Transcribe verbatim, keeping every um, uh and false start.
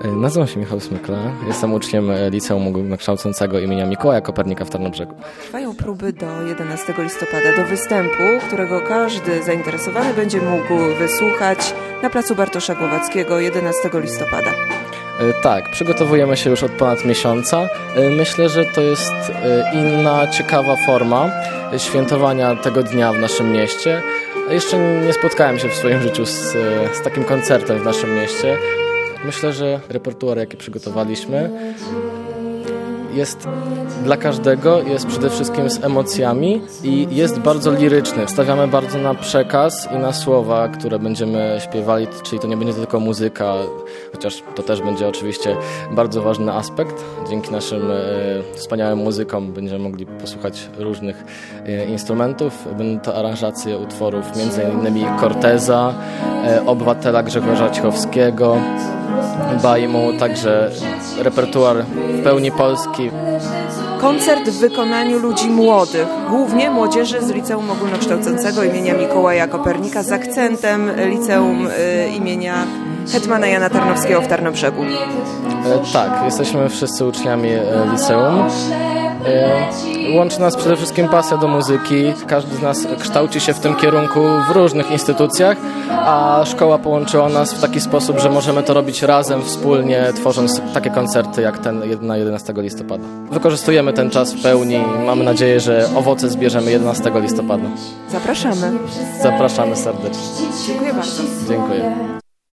Nazywam się Michał Smykla, jestem uczniem Liceum Ogólnokształcącego imienia Mikołaja Kopernika w Tarnobrzegu. Trwają próby do jedenastego listopada, do występu, którego każdy zainteresowany będzie mógł wysłuchać na placu Bartosza Głowackiego jedenastego listopada. Tak, przygotowujemy się już od ponad miesiąca. Myślę, że to jest inna, ciekawa forma świętowania tego dnia w naszym mieście. Jeszcze nie spotkałem się w swoim życiu z, z takim koncertem w naszym mieście. Myślę, że repertuar, jaki przygotowaliśmy, jest dla każdego, jest przede wszystkim z emocjami i jest bardzo liryczny. Stawiamy bardzo na przekaz i na słowa, które będziemy śpiewali, czyli to nie będzie tylko muzyka, chociaż to też będzie oczywiście bardzo ważny aspekt. Dzięki naszym e, wspaniałym muzykom będziemy mogli posłuchać różnych e, instrumentów. Będą to aranżacje utworów między innymi Corteza, e, Obywatela Grzegorza Cichowskiego, Bajmu, także repertuar w pełni polski. Koncert w wykonaniu ludzi młodych, głównie młodzieży z Liceum Ogólnokształcącego imienia Mikołaja Kopernika z akcentem Liceum y, imienia hetmana Jana Tarnowskiego w Tarnobrzegu. E, tak, jesteśmy wszyscy uczniami e, liceum. E, łączy nas przede wszystkim pasja do muzyki. Każdy z nas kształci się w tym kierunku w różnych instytucjach, a szkoła połączyła nas w taki sposób, że możemy to robić razem, wspólnie, tworząc takie koncerty jak ten na jedenastego listopada. Wykorzystujemy ten czas w pełni i mamy nadzieję, że owoce zbierzemy jedenastego listopada. Zapraszamy. Zapraszamy serdecznie. Dziękuję bardzo. Dziękuję.